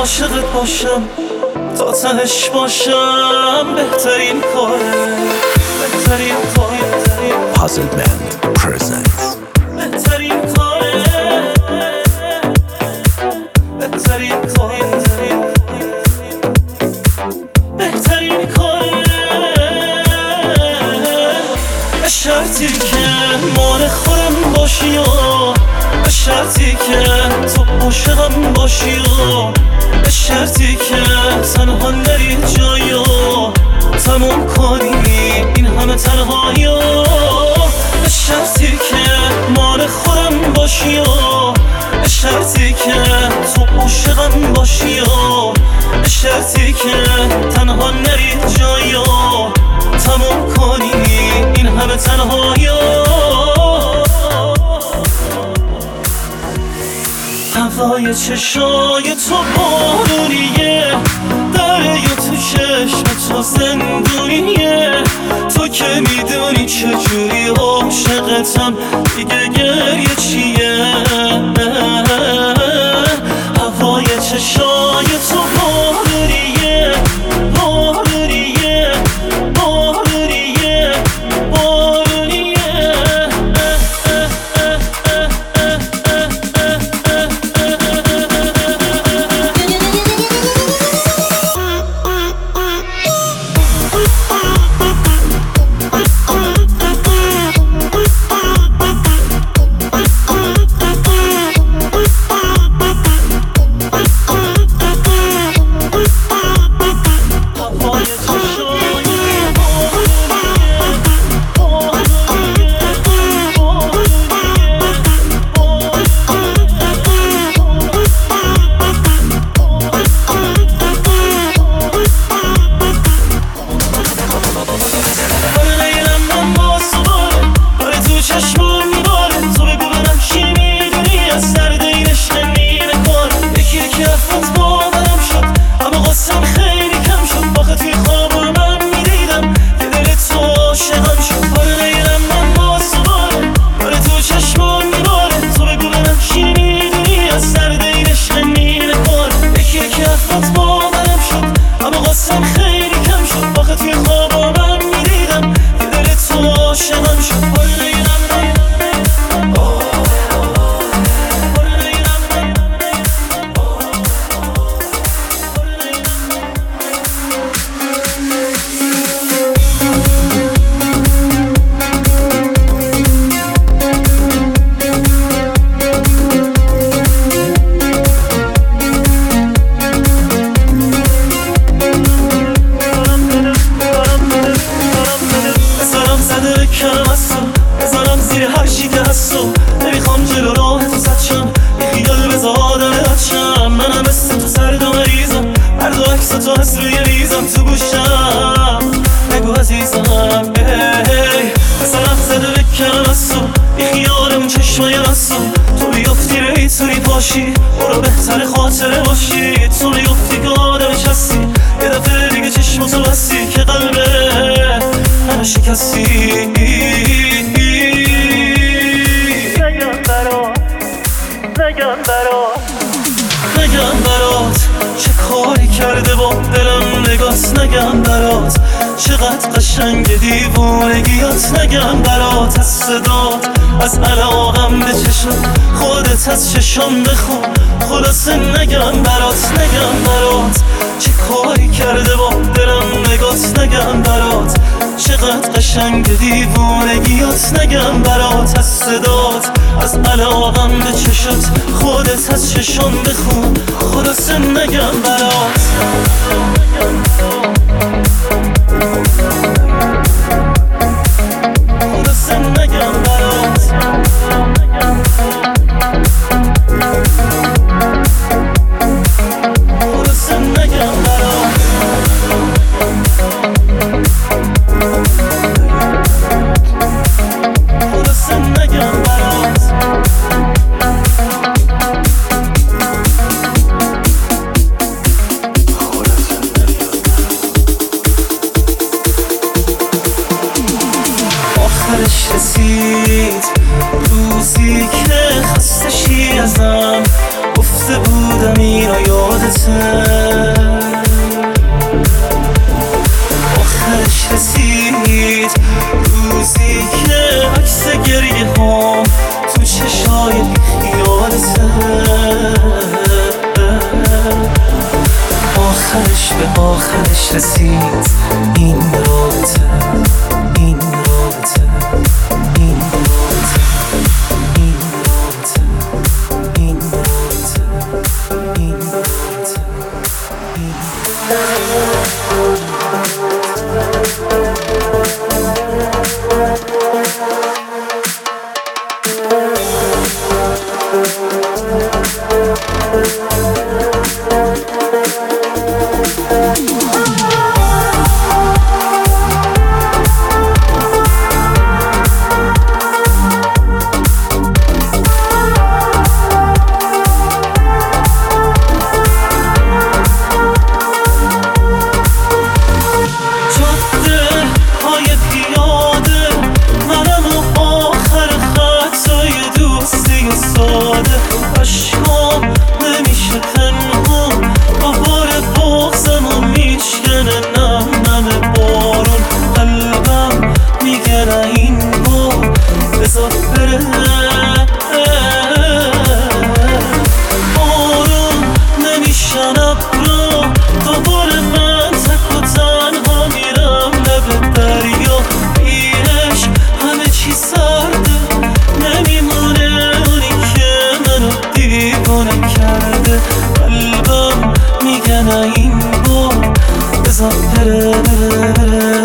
عاشقت باشم تا تهش باشم بهترین کاره بهترین کاره Puzzle Band presents بهترین کاره بهترین کاره بهترین کاره به شرطی که مال خودم باشی و به شرطی که تو عاشقم باشی و به شرطی که تنها نری جایی و تموم کنی این همه تنهایی و به شرطی که مال خودم باشی و به شرطی که تو عاشقم باشی و به شرطی که تنها نری جایی و تموم کنی این همه تنهایی و هوای چشای تو بارونیه دریا تو چشم تو زندونیه تو که میدونی چجوری عاشقتم دیگه گریه چیه هوای چشای تو بارونیه بارونیه بارونیه بارونیه برو بهتر خاطره باشی تو میگفتی که آدمش هستی یه دفعه دیگه چشماتو بستی که قلبه همه شکستی نگم برات چه کاری کرده با دلم نگات نگم برات چقدر قشنگ دیوونگیات نگم برات از صدات از علاقم به چشم خودت از چشم بخون خلاصه نگم برات چه کاری کرده با دلم نگات نگم برات چقدر قشنگ دیوونگیات نگم برات از صدات از علاقم به چشمت خودت از چشم بخون خلاصه نگم برات خلاصه نگم برات خلاصه نگم برات خلاصه نگم برات آخرش رسید روزی که عکس گریه هم تو چشای بیخیالته، آخرش به آخرش رسید این رابطه، این رابطه، این رابطه، این رابطه، این رابطه، این رابطه، این عشقام نمیشه تنها با بار بغزمو میشکنه نم نم بارون، قلبم میگه نه این بار بذار بره، بارون نمیشن ابرا دوباره من تک و تنها میرم لب دریا، بیش همه چی سرده نمیمونه دیوانه کرده، قلبم میگه نه این بار بذار بره بره بره.